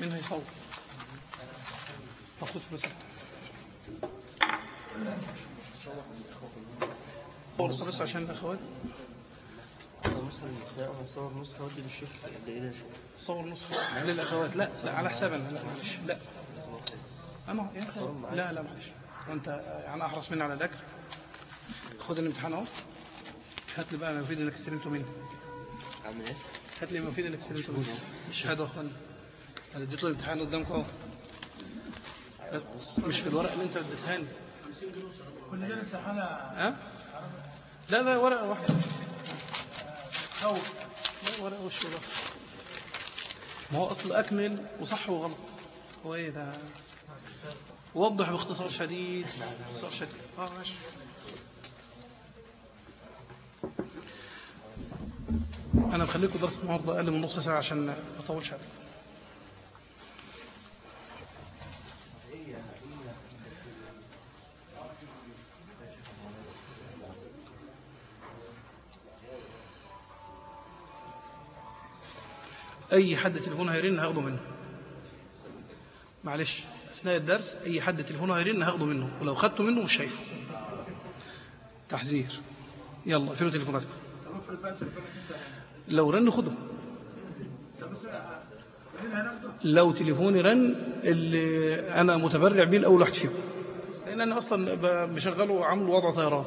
مين هيصور؟ تاخد بس صور بس عشان الأخوات. مثلا النساء هنصور نسخة ودي للشيخ قد ايه ده يا شيخ؟ صور نسخة للأخوات. لا على حسابنا. لا معلش. لا أنا لا معلش. وأنت يعني أحرص مني على ذكر. خد الامتحان أهو. هات لي بقى ما يفيد انك استلمته مني. اعمل ايه؟ هات لي ما يفيد انك استلمته مني. الشهاده يا اخوانا. انا اديت له الامتحان قدامكم اهو. مش في الورقه اللي انت اديتها لي. كل ده امتحان. لا ورقه واحده. او لا ورقه وش ده. ما هو اصل اكمل وصح وغلط. هو ايه ده؟ وضح باختصار شديد. ماشي. أنا بخليكم درس النهارده أقل من نص ساعة عشان ما أطولش عليكم. أي حد تليفونه هيرن هاخده منه. معلش أثناء الدرس أي حد تليفونه هيرن هاخده منه، ولو خدته منه مش شايفه. تحذير. يلا اقفلوا تليفوناتكم. لو رن خده. لو تليفوني رن اللي أنا متبرع بيه الأول واحد فيكم، لأن أنا أصلا بشغله وعامل وضع طيران.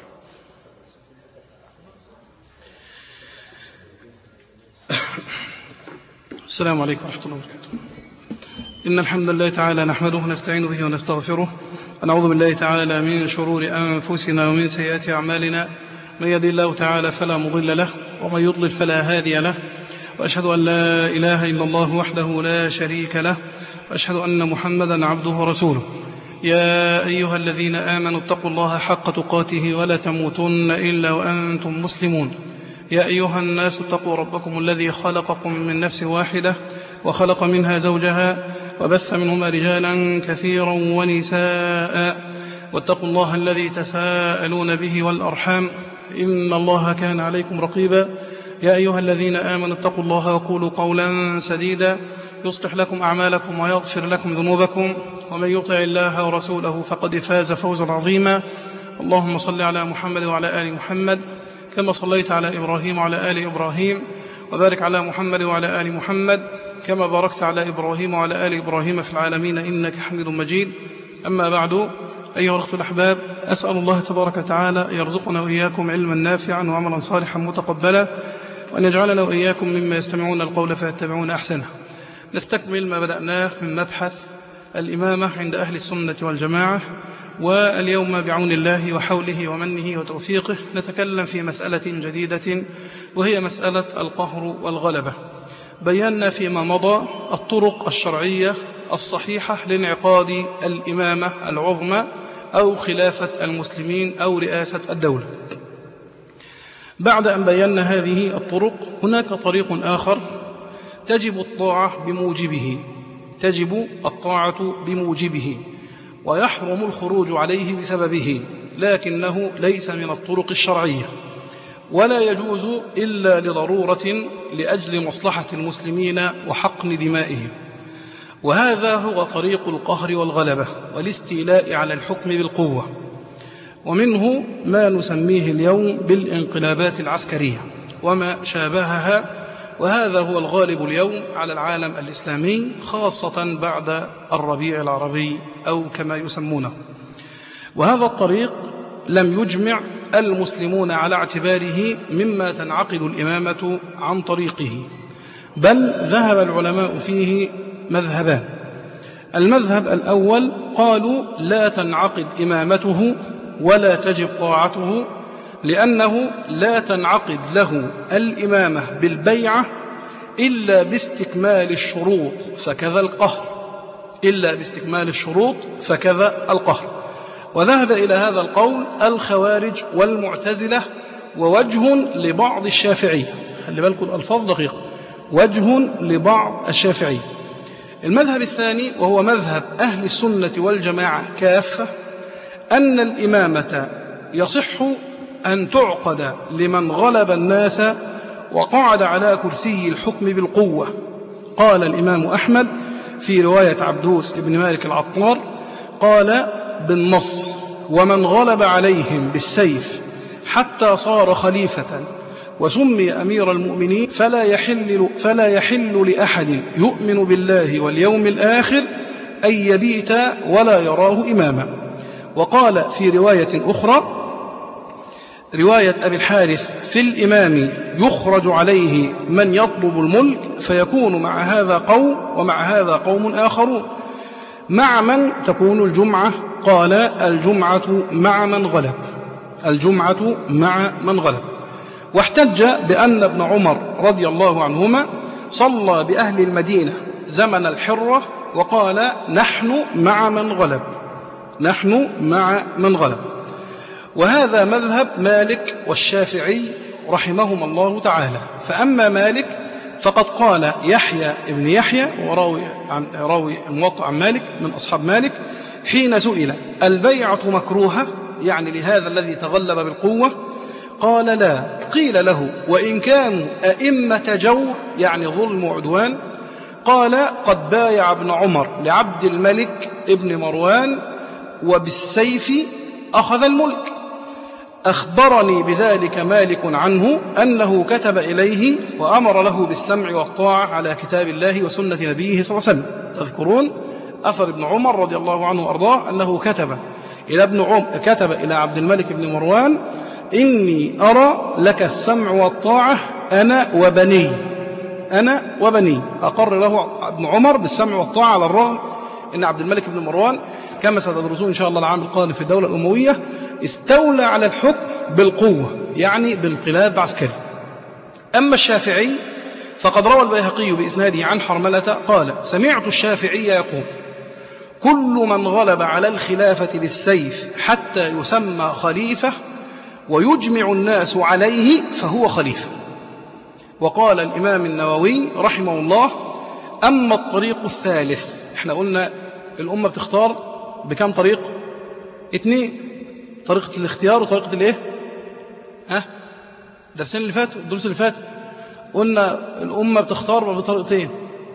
السلام عليكم ورحمة الله وبركاته. إن الحمد لله تعالى نحمده ونستعين به ونستغفره ونعوذ بالله تعالى من شرور أنفسنا ومن سيئات أعمالنا. من يهده الله تعالى فلا مضل له ومن يضلل فلا هادي له، وأشهد أن لا إله إلا الله وحده لا شريك له، وأشهد أن محمدا عبده ورسوله. يا أيها الذين آمنوا اتقوا الله حق تقاته ولا تموتن إلا وأنتم مسلمون. يا أيها الناس اتقوا ربكم الذي خلقكم من نفس واحدة وخلق منها زوجها وبث منهما رجالا كثيرا ونساء، واتقوا الله الذي تساءلون به والأرحام إن الله كان عليكم رقيبا. يا أيها الذين آمنوا اتقوا الله وقولوا قولا سديدا يصلح لكم أعمالكم ويغفر لكم ذنوبكم، ومن يطع الله ورسوله فقد فاز فوزا عظيما. اللهم صل على محمد وعلى آل محمد كما صليت على إبراهيم وعلى آل إبراهيم، وبارك على محمد وعلى آل محمد كما باركت على إبراهيم وعلى آل إبراهيم في العالمين إنك حميد مجيد. أما بعد، أيها الأخوة الأحباب، أسأل الله تبارك وتعالى يرزقنا وإياكم علما نافعا وعملا صالحا متقبلا، وأن يجعلنا وإياكم مما يستمعون القول فيتبعون أحسنه. نستكمل ما بدأناه من مبحث الإمامة عند أهل السنة والجماعة، واليوم بعون الله وحوله ومنه وتوفيقه نتكلم في مسألة جديدة، وهي مسألة القهر والغلبة. بينا فيما مضى الطرق الشرعية الصحيحة لانعقاد الإمامة العظمى أو خلافة المسلمين أو رئاسة الدولة. بعد أن بينا هذه الطرق هناك طريق آخر تجب الطاعة بموجبه ويحرم الخروج عليه بسببه، لكنه ليس من الطرق الشرعية، ولا يجوز إلا لضرورة لأجل مصلحة المسلمين وحقن دمائهم. وهذا هو طريق القهر والغلبة والاستيلاء على الحكم بالقوة، ومنه ما نسميه اليوم بالانقلابات العسكرية وما شابهها، وهذا هو الغالب اليوم على العالم الإسلامي، خاصة بعد الربيع العربي أو كما يسمونه. وهذا الطريق لم يجمع المسلمون على اعتباره مما تنعقد الإمامة عن طريقه، بل ذهب العلماء فيه مذهبان. المذهب الأول قالوا لا تنعقد إمامته ولا تجب طاعته، لأنه لا تنعقد له الإمامة بالبيعة إلا باستكمال الشروط فكذا القهر. وذهب إلى هذا القول الخوارج والمعتزلة ووجه لبعض الشافعية. خلي بالكم الألفاظ دقيقة. وجه لبعض الشافعية. المذهب الثاني وهو مذهب أهل السنة والجماعة كافة، أن الإمامة يصح أن تعقد لمن غلب الناس وقعد على كرسي الحكم بالقوة. قال الإمام أحمد: في رواية عبدوس بن مالك العطار قال بالنص: ومن غلب عليهم بالسيف حتى صار خليفة وسمي أمير المؤمنين فلا يحل لأحد يؤمن بالله واليوم الآخر أن يبيت ولا يراه إماما. وقال في رواية أخرى، رواية أبي الحارث: في الإمام يخرج عليه من يطلب الملك فيكون مع هذا قوم ومع هذا قوم آخرون. مع من تكون الجمعة؟ قال: الجمعة مع من غلب، الجمعة مع من غلب. واحتج بأن ابن عمر رضي الله عنهما صلى بأهل المدينة زمن الحرة وقال: نحن مع من غلب، نحن مع من غلب. وهذا مذهب مالك والشافعي رحمهم الله تعالى. فأما مالك فقد قال يحيى ابن يحيى وراوي الموطأ عن مالك من أصحاب مالك حين سئل: البيعة مكروهة يعني لهذا الذي تغلب بالقوة؟ قال: لا. قيل له: وإن كانوا أئمة جور يعني ظلم وعدوان؟ قال: قد بايع ابن عمر لعبد الملك ابن مروان وبالسيف أخذ الملك. أخبرني بذلك مالك عنه أنه كتب إليه وأمر له بالسمع والطاعة على كتاب الله وسنة نبيه صلى الله عليه وسلم. تذكرون أثر ابن عمر رضي الله عنه وأرضاه أنه كتب إلى عبد الملك بن مروان: إني أرى لك السمع والطاعة أنا وبني. أقر له ابن عمر بالسمع والطاعة على الرغم إن عبد الملك بن مروان كما ستدرسون إن شاء الله العام القادم في الدولة الأموية استولى على الحكم بالقوة يعني بانقلاب عسكري. أما الشافعي فقد روى البيهقي بإسناده عن حرملة قال: سمعت الشافعي يقول: كل من غلب على الخلافة بالسيف حتى يسمى خليفة ويجمع الناس عليه فهو خليفة. وقال الإمام النووي رحمه الله: أما الطريق الثالث، احنا قلنا الأمة بتختار بكم طريق؟ 2: طريقة الاختيار وطريقة الايه؟ الدرس اللي فات قلنا الأمة بتختار بطريقتين.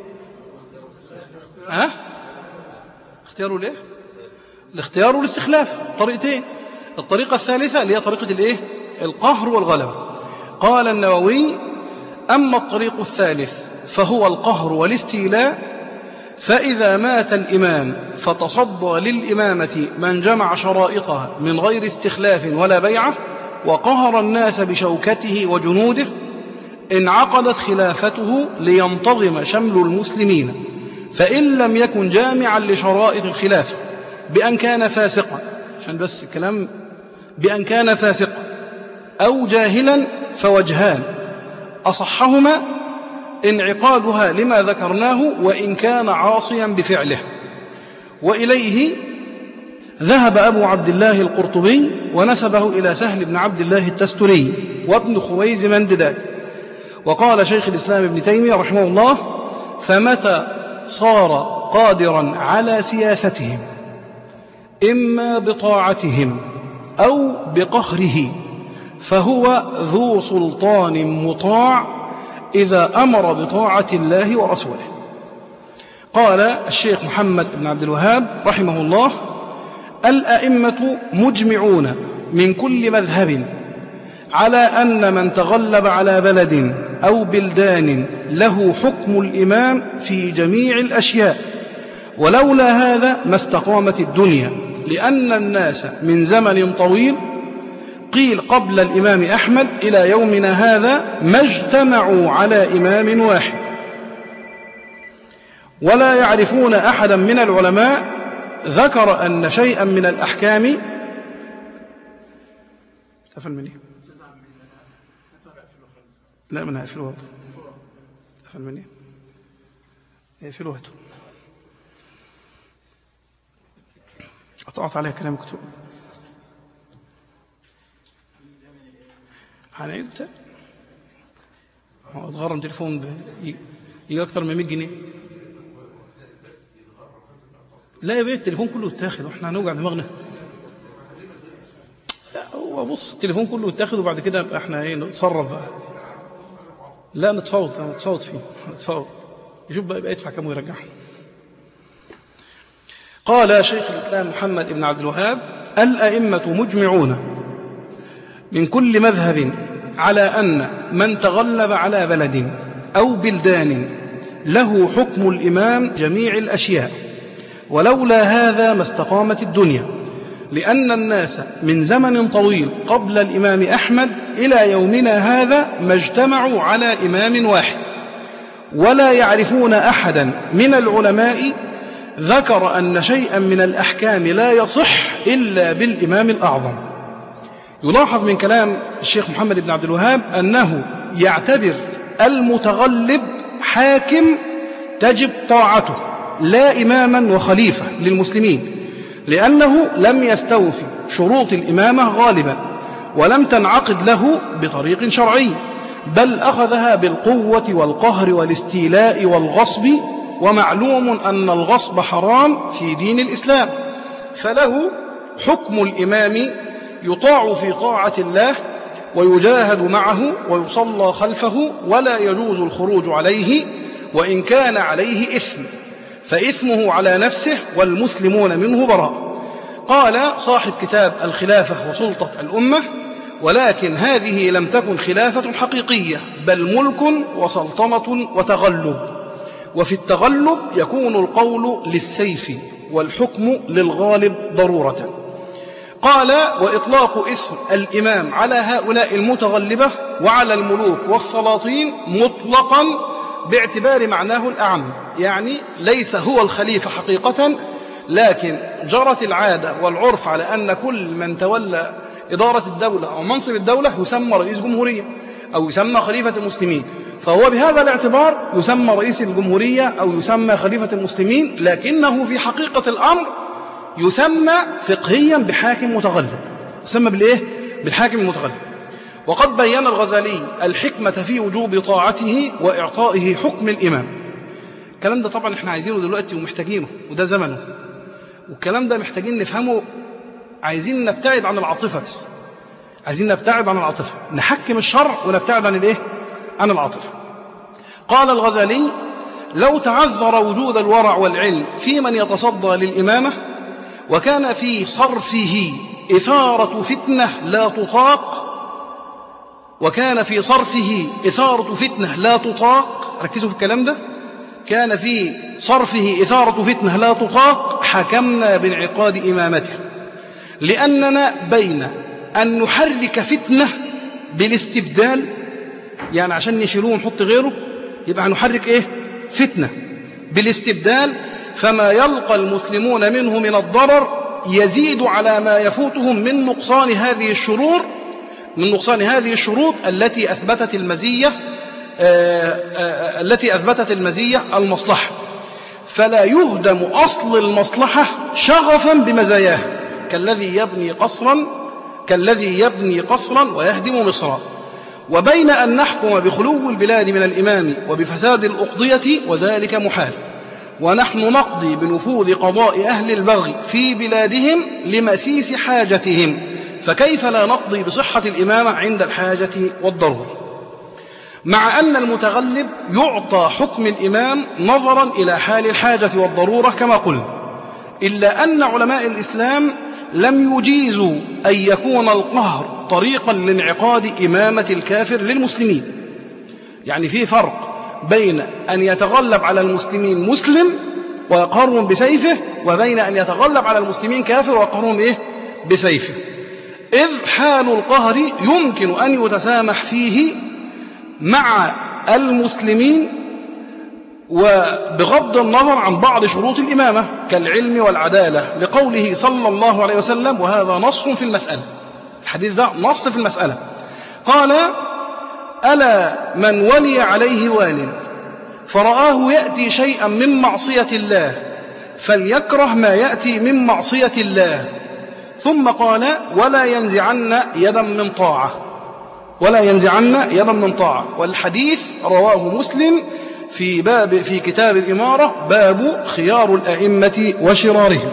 اختيار الايه؟ الاختيار والاستخلاف، طريقتين. الطريقة الثالثة اللي هي طريقة الايه؟ القهر والغلبة. قال النووي: أما الطريق الثالث فهو القهر والاستيلاء، فإذا مات الإمام فتصدى للإمامة من جمع شرائطها من غير استخلاف ولا بيعة وقهر الناس بشوكته وجنوده، انعقدت خلافته لينتظم شمل المسلمين، فإن لم يكن جامعا لشرائط الخلافة بأن كان فاسقا، عشان بس الكلام، بأن كان فاسقا أو جاهلا فوجهان، أصحهما انعقادها لما ذكرناه وإن كان عاصيا بفعله. وإليه ذهب أبو عبد الله القرطبي ونسبه إلى سهل بن عبد الله التستري وابن خويز منددات. وقال شيخ الإسلام ابن تيمية رحمه الله: فمتى صار قادرا على سياستهم إما بطاعتهم أو بقهره فهو ذو سلطان مطاع إذا أمر بطاعة الله ورسوله. قال الشيخ محمد بن عبد الوهاب رحمه الله: الأئمة مجمعون من كل مذهب على أن من تغلب على بلد أو بلدان له حكم الإمام في جميع الأشياء، ولولا هذا ما استقامت الدنيا، لأن الناس من زمن طويل قيل قبل الإمام أحمد إلى يومنا هذا ما اجتمعوا على إمام واحد، ولا يعرفون أحدا من العلماء ذكر أن شيئا من الأحكام أفل مني لا منها أفل وقت أفل مني أفل وقت أطعت عليها كلام كتب هنعيد تاني. هو اتغرم تليفون يجي أكتر من 100 جنيه. لا يا بيه التليفون كله اتاخد واحنا هنوجع دماغنا. لا هو بص التليفون كله اتاخد وبعد كده احنا ايه نتصرف بقى. لا نتفاوض فيه نتفاوض يشوف بقى يدفع كام ويرجعه. قال شيخ الإسلام محمد بن عبد الوهاب: الأئمة مجمعون من كل مذهب على أن من تغلب على بلد أو بلدان له حكم الإمام جميع الأشياء، ولولا هذا ما استقامت الدنيا، لأن الناس من زمن طويل قبل الإمام أحمد إلى يومنا هذا ما اجتمعوا على إمام واحد، ولا يعرفون أحدا من العلماء ذكر أن شيئا من الأحكام لا يصح إلا بالإمام الأعظم. يلاحظ من كلام الشيخ محمد بن عبد الوهاب أنه يعتبر المتغلب حاكم تجب طاعته لا إماما وخليفة للمسلمين، لأنه لم يستوفي شروط الإمامة غالبا، ولم تنعقد له بطريق شرعي، بل أخذها بالقوة والقهر والاستيلاء والغصب، ومعلوم أن الغصب حرام في دين الإسلام، فله حكم الإمام يطاع في طاعة الله ويجاهد معه ويصلى خلفه، ولا يجوز الخروج عليه، وإن كان عليه إثم فإثمه على نفسه والمسلمون منه براء. قال صاحب كتاب الخلافة وسلطة الأمة: ولكن هذه لم تكن خلافة حقيقية، بل ملك وسلطنة وتغلب، وفي التغلب يكون القول للسيف والحكم للغالب ضرورة. قال: وإطلاق اسم الإمام على هؤلاء المتغلبة وعلى الملوك والسلاطين مطلقا باعتبار معناه الأعم، يعني ليس هو الخليفة حقيقة، لكن جرت العادة والعرف على أن كل من تولى إدارة الدولة أو منصب الدولة يسمى رئيس جمهورية أو يسمى خليفة المسلمين، فهو بهذا الاعتبار يسمى رئيس الجمهورية أو يسمى خليفة المسلمين، لكنه في حقيقة الأمر يسمى فقهيا بحاكم متغلب، يسمى بالإيه؟ بالحاكم المتغلب. وقد بين الغزالي الحكمة في وجوب طاعته وإعطائه حكم الإمام. الكلام ده طبعا احنا عايزينه دلوقتي ومحتاجينه، وده زمنه، والكلام ده محتاجين نفهمه. عايزين نبتعد عن العاطفة، عايزين نبتعد عن العاطفة، نحكم الشرع ونبتعد عن الإيه؟ عن العاطفة. قال الغزالي: لو تعذر وجود الورع والعلم في من يتصدى للإمامة، وكان في صرفه إثارة فتنة لا تطاق، ركزوا في الكلام ده، كان في صرفه إثارة فتنة لا تطاق، حكمنا بانعقاد إمامته، لأننا بين أن نحرك فتنة بالاستبدال، يعني عشان نشيلوه ونحط غيره، يبقى هنحرك إيه؟ فتنة بالاستبدال، فما يلقى المسلمون منه من الضرر يزيد على ما يفوتهم من نقصان هذه الشروط التي أثبتت المزية المصلحة، فلا يهدم أصل المصلحة شغفا بمزاياه، كالذي يبني قصرا ويهدم مصرا. وبين أن نحكم بخلو البلاد من الإمام وبفساد الأقضية، وذلك محال، ونحن نقضي بنفوذ قضاء أهل البغي في بلادهم لمسيس حاجتهم، فكيف لا نقضي بصحة الإمامة عند الحاجة والضرورة؟ مع أن المتغلب يعطى حكم الإمام نظرا إلى حال الحاجة والضرورة كما قلنا، إلا أن علماء الإسلام لم يجيزوا أن يكون القهر طريقا لانعقاد إمامة الكافر للمسلمين. يعني في فرق بين أن يتغلب على المسلمين مسلم ويقهرهم بسيفه، وبين أن يتغلب على المسلمين كافر ويقهرهم إيه؟ بسيفه، إذ حال القهر يمكن أن يتسامح فيه مع المسلمين وبغض النظر عن بعض شروط الإمامة كالعلم والعدالة، لقوله صلى الله عليه وسلم، وهذا نص في المسألة، الحديث ده نص في المسألة، قال: ألا من ولي عليه وال فرآه يأتي شيئا من معصية الله فليكره ما يأتي من معصية الله، ثم قال: ولا ينزعن يدا من طاعة. والحديث رواه مسلم في كتاب الإمارة، باب خيار الأئمة وشرارهم.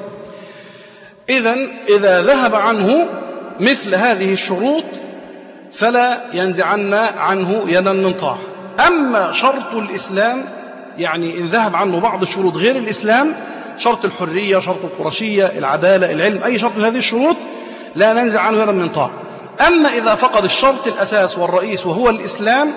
إذا ذهب عنه مثل هذه الشروط فلا ينزعن عنه يدا من طاعة. أما شرط الإسلام، يعني إن ذهب عنه بعض الشروط غير الإسلام، شرط الحرية، شرط القرشية، العدالة، العلم، أي شرط من هذه الشروط لا ننزع عنه يدا من طاعة. أما إذا فقد الشرط الأساس والرئيس وهو الإسلام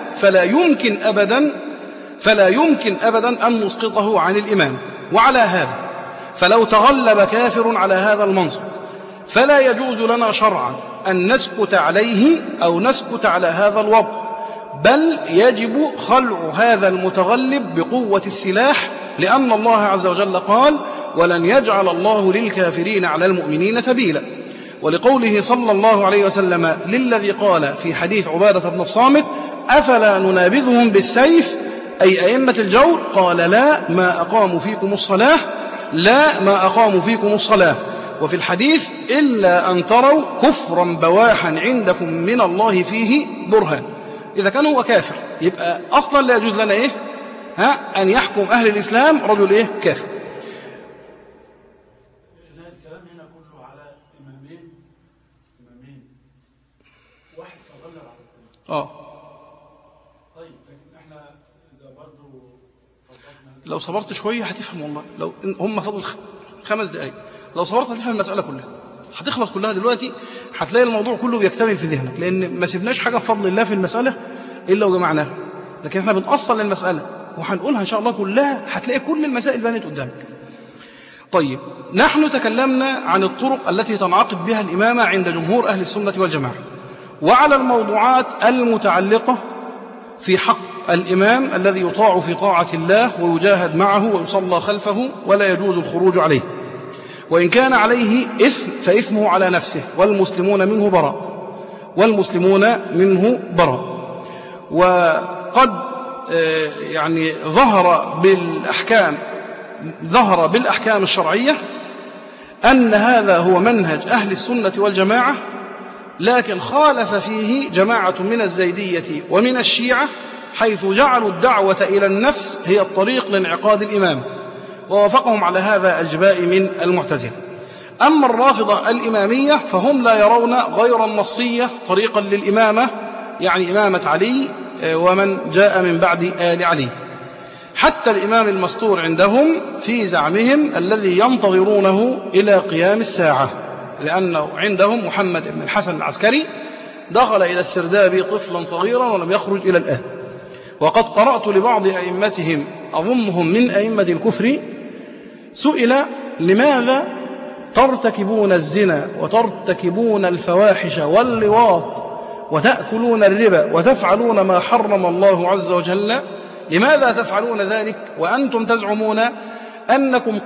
فلا يمكن أبدا أن نسقطه عن الإمام. وعلى هذا فلو تغلب كافر على هذا المنصب فلا يجوز لنا شرعا أن نسكت عليه أو نسكت على هذا الوضع، بل يجب خلع هذا المتغلب بقوة السلاح، لأن الله عز وجل قال: ولن يجعل الله للكافرين على المؤمنين سبيلا. ولقوله صلى الله عليه وسلم للذي قال في حديث عبادة بن الصامت: أفلا ننابذهم بالسيف، أي أئمة الجور؟ قال: لا ما أقاموا فيكم الصلاة. وفي الحديث: إلا أن تروا كفرا بواحا عندكم من الله فيه برهان. إذا كان هو كافر يبقى أصلا لا يجوز لنا أن يحكم أهل الإسلام رجل كافر. الكلام هنا كله على إمامين واحد تغلب على الثاني. طيب لكن احنا إذا برضه لو صبرت شوية هتفهم والله. لو هم فضل 5 دقايق لو صبرت هتفهم المسألة كلها، هتخلص كلها دلوقتي، هتلاقي الموضوع كله بيكتمل في ذهنك، لأن ما سيبناش حاجة بفضل الله في المسألة إلا وجمعناها. لكن احنا بنأصل للمسألة وهنقولها إن شاء الله كلها، هتلاقي كل المسائل بانت قدامك. طيب، نحن تكلمنا عن الطرق التي تنعقد بها الإمامة عند جمهور أهل السنة والجماعة، وعلى الموضوعات المتعلقة في حق الإمام الذي يطاع في طاعة الله ويجاهد معه ويصلى خلفه ولا يجوز الخروج عليه، وإن كان عليه إثم فإثمه على نفسه، والمسلمون منه براء. وقد ظهر بالأحكام الشرعية أن هذا هو منهج أهل السنة والجماعة، لكن خالف فيه جماعة من الزيدية ومن الشيعة، حيث جعلوا الدعوة إلى النفس هي الطريق لانعقاد الإمام، ووافقهم على هذا الجباء من المعتزلة. أما الرافضة الإمامية فهم لا يرون غير النصية طريقا للإمامة، يعني إمامة علي ومن جاء من بعد آل علي، حتى الإمام المستور عندهم في زعمهم الذي ينتظرونه إلى قيام الساعة، لأنه عندهم محمد بن الحسن العسكري دخل إلى السرداب طفلا صغيرا ولم يخرج إلى الآن. وقد قرأت لبعض أئمتهم أظنهم من أئمة الكفر سئل: لماذا ترتكبون الزنا وترتكبون الفواحش واللواط وتأكلون الربا وتفعلون ما حرم الله عز وجل؟ لماذا تفعلون ذلك وأنتم تزعمون أنكم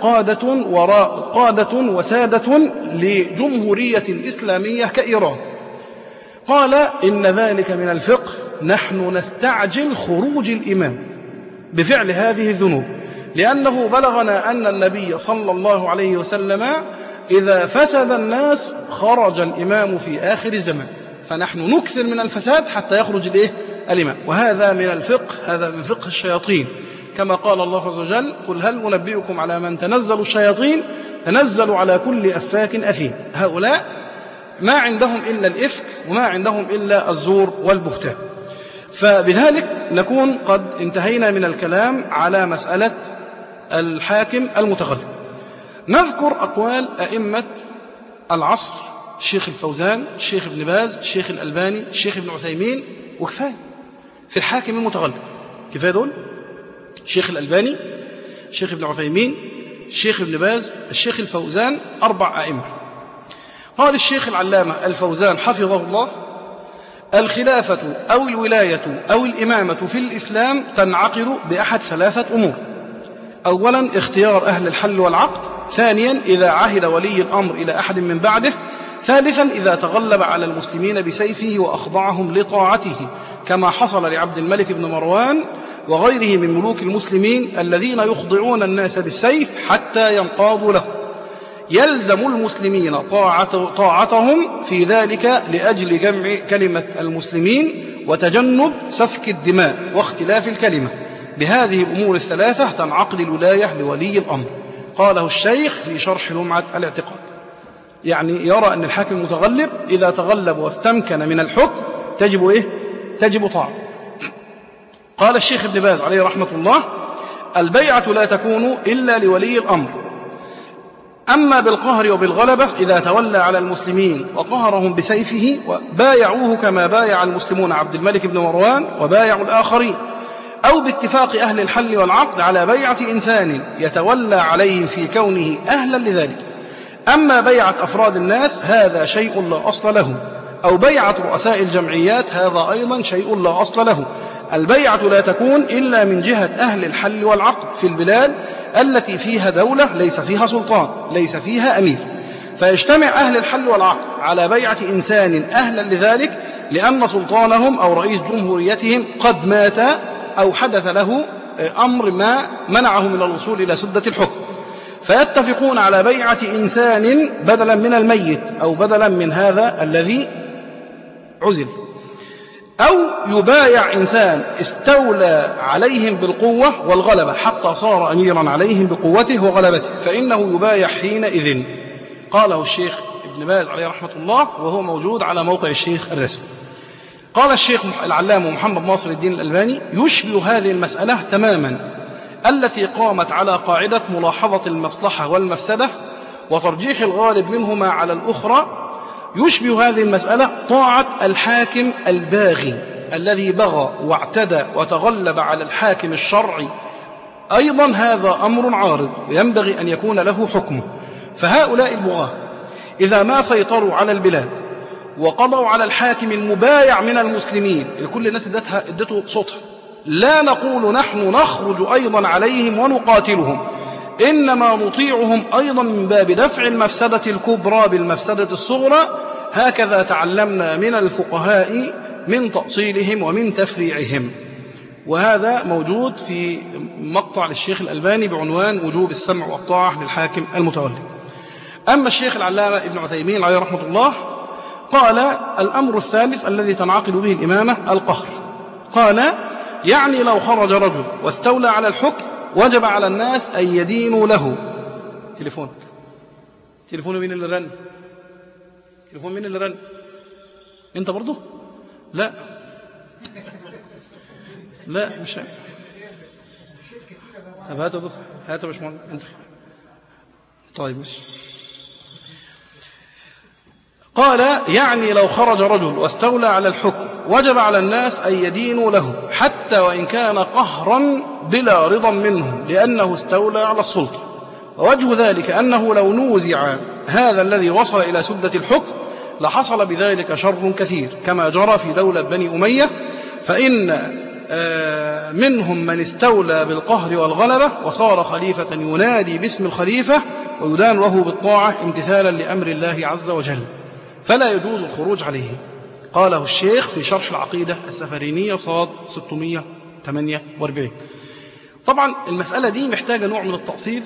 قادة وسادة لجمهورية إسلامية كإيران؟ قال: إن ذلك من الفقه، نحن نستعجل خروج الإمام بفعل هذه الذنوب، لأنه بلغنا أن النبي صلى الله عليه وسلم إذا فسد الناس خرج الإمام في آخر الزمان، فنحن نكثر من الفساد حتى يخرج الإمام. وهذا من الفقه، هذا من فقه الشياطين، كما قال الله عز وجل: قل هل أنبئكم على من تنزل الشياطين؟ تنزل على كل أفاك أثيم. هؤلاء ما عندهم إلا الإفك وما عندهم إلا الزور والبهتان. فبذلك نكون قد انتهينا من الكلام على مسألة الحاكم المتغلب. نذكر أقوال أئمة العصر: الشيخ الفوزان، الشيخ ابن باز، الشيخ الألباني، الشيخ ابن عثيمين، وكفاية في الحاكم المتغلب. كفاية دول: الشيخ الألباني، الشيخ ابن عثيمين، الشيخ ابن باز، الشيخ الفوزان، 4 أئمة. قال الشيخ العلامة الفوزان حفظه الله: الخلافة أو الولاية أو الإمامة في الإسلام تنعقد بأحد 3 أمور: أولا اختيار أهل الحل والعقد، ثانيا إذا عهد ولي الأمر إلى أحد من بعده، ثالثا إذا تغلب على المسلمين بسيفه وأخضعهم لطاعته، كما حصل لعبد الملك بن مروان وغيره من ملوك المسلمين الذين يخضعون الناس بالسيف حتى ينقادوا له. يلزم المسلمين طاعتهم في ذلك لأجل جمع كلمة المسلمين وتجنب سفك الدماء واختلاف الكلمة. بهذه الأمور ال3 تنعقد الولاية لولي الأمر. قاله الشيخ في شرح لمعة الاعتقاد. يعني يرى أن الحاكم المتغلب إذا تغلب واستمكن من الحكم تجب طاعة. قال الشيخ ابن باز عليه رحمة الله: البيعة لا تكون إلا لولي الأمر، أما بالقهر وبالغلبة إذا تولى على المسلمين وقهرهم بسيفه وبايعوه كما بايع المسلمون عبد الملك بن مروان وبايعوا الآخرين، أو باتفاق أهل الحل والعقد على بيعة إنسان يتولى عليهم في كونه أهلا لذلك. أما بيعة أفراد الناس هذا شيء لا أصل له، أو بيعة رؤساء الجمعيات هذا أيضا شيء لا أصل له. البيعة لا تكون إلا من جهة أهل الحل والعقد في البلاد التي فيها دولة ليس فيها سلطان، ليس فيها أمير، فيجتمع أهل الحل والعقد على بيعة إنسان أهلا لذلك لأن سلطانهم أو رئيس جمهوريتهم قد مات أو حدث له أمر ما منعه من الوصول إلى سدة الحكم، فيتفقون على بيعة إنسان بدلا من الميت أو بدلا من هذا الذي عزل، أو يبايع إنسان استولى عليهم بالقوة والغلبة حتى صار أميرا عليهم بقوته وغلبته، فإنه يبايع حينئذ. قاله الشيخ ابن باز عليه رحمة الله، وهو موجود على موقع الشيخ الرسمي. قال الشيخ العلامة محمد ناصر الدين الألباني: يشبه هذه المسألة تماما التي قامت على قاعدة ملاحظة المصلحة والمفسدة وترجيح الغالب منهما على الأخرى. يشبه هذه المسألة طاعة الحاكم الباغي الذي بغى واعتدى وتغلب على الحاكم الشرعي، أيضا هذا أمر عارض وينبغي أن يكون له حكمه. فهؤلاء البغاة إذا ما سيطروا على البلاد وقضوا على الحاكم المبايع من المسلمين لكل الناس ادته صوتها، لا نقول نحن نخرج أيضا عليهم ونقاتلهم، إنما نطيعهم أيضا من باب دفع المفسدة الكبرى بالمفسدة الصغرى. هكذا تعلمنا من الفقهاء من تأصيلهم ومن تفريعهم. وهذا موجود في مقطع للشيخ الألباني بعنوان وجوب السمع والطاعة للحاكم المتولي. أما الشيخ العلامة ابن عثيمين عليه رحمة الله قال: الأمر الثالث الذي تنعقد به الإمامة القهر. قال: يعني لو خرج رجل واستولى على الحكم وجب على الناس أن يدينوا له. تليفون مين اللي رن؟ تليفون مين اللي رن؟ انت برضو؟ لا مش طب هات يا باشمهندس انت. طيب ماشي. قال: يعني لو خرج رجل واستولى على الحكم وجب على الناس أن يدينوا له حتى وإن كان قهرا بلا رضا منهم لأنه استولى على السلطة. ووجه ذلك أنه لو نوزع هذا الذي وصل إلى سدة الحكم لحصل بذلك شر كثير كما جرى في دولة بني أمية، فإن منهم من استولى بالقهر والغلبة وصار خليفة ينادي باسم الخليفة ويدان له بالطاعة امتثالا لأمر الله عز وجل، فلا يجوز الخروج عليه. قاله الشيخ في شرح العقيدة السفرينية صاد 648. طبعا المسألة دي محتاجة نوع من التأصيل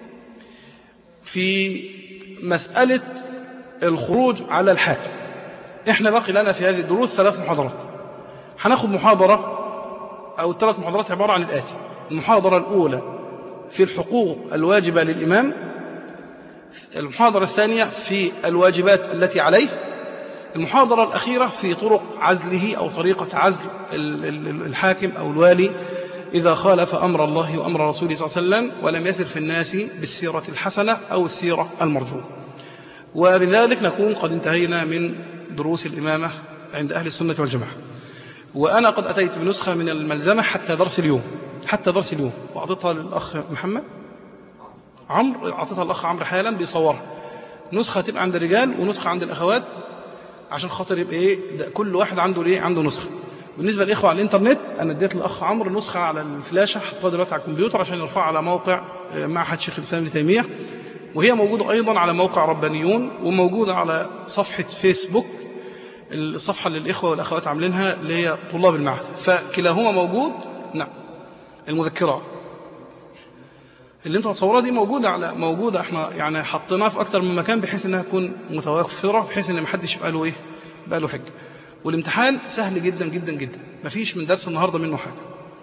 في مسألة الخروج على الحاكم. احنا باقي لنا في هذه الدروس 3 محاضرات، هناخد محاضرة أو 3 محاضرات عبارة عن الآتي: المحاضرة الأولى في الحقوق الواجبة للإمام، المحاضرة الثانية في الواجبات التي عليه، المحاضرة الأخيرة في طرق عزله أو طريقة عزل الحاكم أو الوالي إذا خالف أمر الله وأمر رسوله صلى الله عليه وسلم ولم يسر في الناس بالسيرة الحسنة أو السيرة المرجوة. وبذلك نكون قد انتهينا من دروس الإمامة عند أهل السنة والجماعة. وأنا قد أتيت بنسخة من الملزمة حتى درس اليوم وأعطيتها للأخ محمد عمرو، أعطيتها للأخ عمرو حالا بيصورها، نسخة تبقى عند الرجال ونسخة عند الأخوات عشان خاطر يبقى كل واحد عنده نسخة. بالنسبة للإخوة على الإنترنت أنا اديت للأخ عمرو نسخة على الفلاشة حطها دلوقتي على الكمبيوتر عشان يرفعها على موقع معهد شيخ الإسلام ابن تيمية، وهي موجودة أيضا على موقع ربانيون وموجودة على صفحة فيسبوك، الصفحة اللي الإخوة والأخوات عاملينها اللي هي طلاب المعهد، فكلاهما موجود. نعم، المذكرة اللي انتوا هتصورها دي موجودة احنا يعني حطيناها في أكتر من مكان بحيث انها تكون متوفرة بحيث ان محدش يبقى له حاجة. والامتحان سهل جدا جدا جدا، مفيش من درس النهاردة منه حاجة.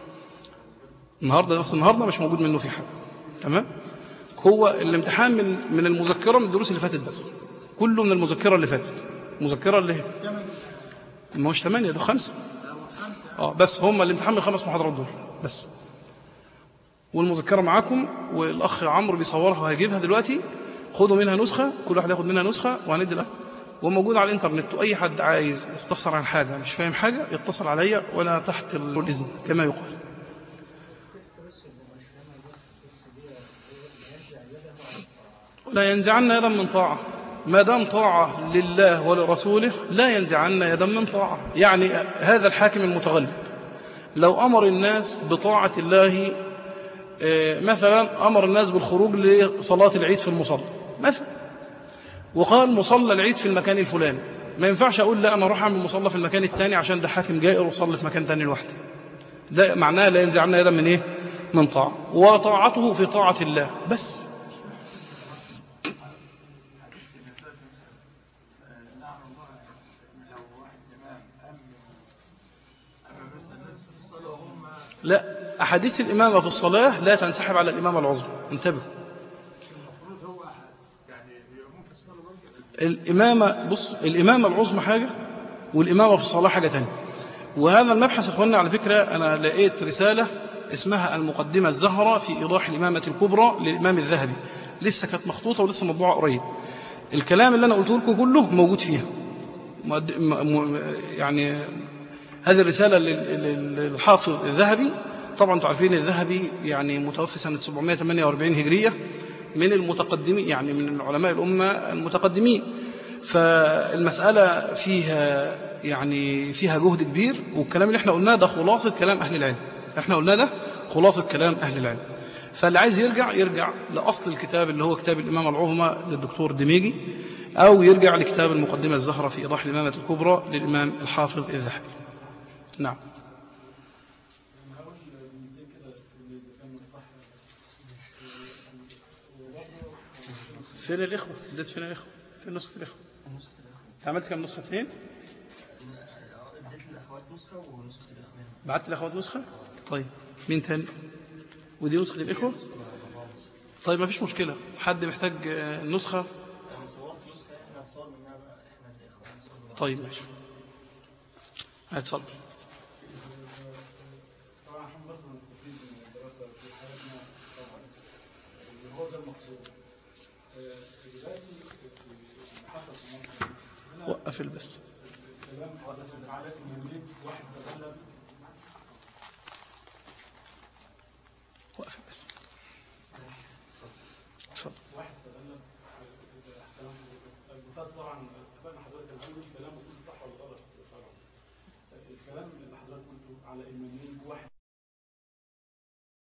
درس النهاردة مش موجود منه في حاجة. تمام؟ هو الامتحان من المذكرة من الدروس اللي فاتت، بس كله من المذكرة اللي فاتت. المذكرة اللي هي ما هوش 8 ده 5 بس هم الامتحان من 5 محاضرات دول بس. والمذكرة معاكم والأخ عمرو بيصورها وهيجيبها دلوقتي، خدوا منها نسخة، كل واحد ياخد منها نسخة وهندي له، وموجود على الانترنت، واي حد عايز يستفسر عن حاجة مش فاهم حاجة يتصل عليا ولا تحت الإذن كما يقال. لا ينزعن يدا من طاعة، ما دام طاعة لله ولرسوله لا ينزعن يدا من طاعة. يعني هذا الحاكم المتغلب لو أمر الناس بطاعة الله، مثلا أمر الناس بالخروج لصلاة العيد في المصلى مثلا، وقال مصلى العيد في المكان الفلاني، ما ينفعش أقول لا أنا أروح أعمل مصلى في المكان الثاني عشان ده حاكم جائر وصلي في مكان ثاني لوحده. ده معناه لا ينزعن يدا من إيه؟ من طاعة، وطاعته في طاعة الله بس. لا، أحاديث الإمامة في الصلاة لا تنسحب على الإمامة العظمى، انتبهوا. الإمامة، بص، الإمامة العظمى حاجة والإمامة في الصلاة حاجة تانية. وهذا المبحث أخوانا على فكرة أنا لقيت رسالة اسمها المقدمة الزهرة في إيضاح الإمامة الكبرى للإمام الذهبي، لسه كانت مخطوطة ولسه مطبوعة قريب. الكلام اللي أنا قلته لكم كله موجود فيها. يعني هذه الرسالة للحافظ الذهبي. طبعا انتم عارفين الذهبي يعني متوفي سنة 748 هجرية، من المتقدمين، يعني من علماء الأمة المتقدمين. فالمسألة فيها يعني فيها جهد كبير، والكلام اللي احنا قلناه ده خلاصة كلام أهل العلم. احنا قلناه ده خلاصة كلام أهل العلم. فاللي عايز يرجع لأصل الكتاب اللي هو كتاب الإمامة العظمى للدكتور دميجي، أو يرجع لكتاب المقدمة الزهرة في إيضاح الإمامة الكبرى للإمام الحافظ الذهبي. نعم. فين الإخوة؟ اديت فين الإخوة؟ فين نسخة الإخوة؟ عملت كم نسخة؟ اثنين؟ اديت للأخوات نسخة ونسخة الإخوان. بعت للأخوات نسخة؟ طيب مين تاني؟ ودي نسخة الإخوة؟ طيب ما فيش مشكلة. حد محتاج نسخة؟ أنا صورت نسخة، احنا هنصور منها بقى احنا الإخوان. طيب ماشي، هتفضل. طبعا احنا برضه مستفيد من الدراسة في حياتنا طبعا، اللي هو ده المقصود. دلوقتي اللي حصل في مصر وقفل بس. الكلام على المملوك واحد تغلب. وقفل بس. اتفضل. واحد تغلب احترام البطاقة. طبعا اتفقنا حضرتك الأول كلام كله صح ولا غلط طبعا. الكلام اللي حضرتك قلته على المملوك واحد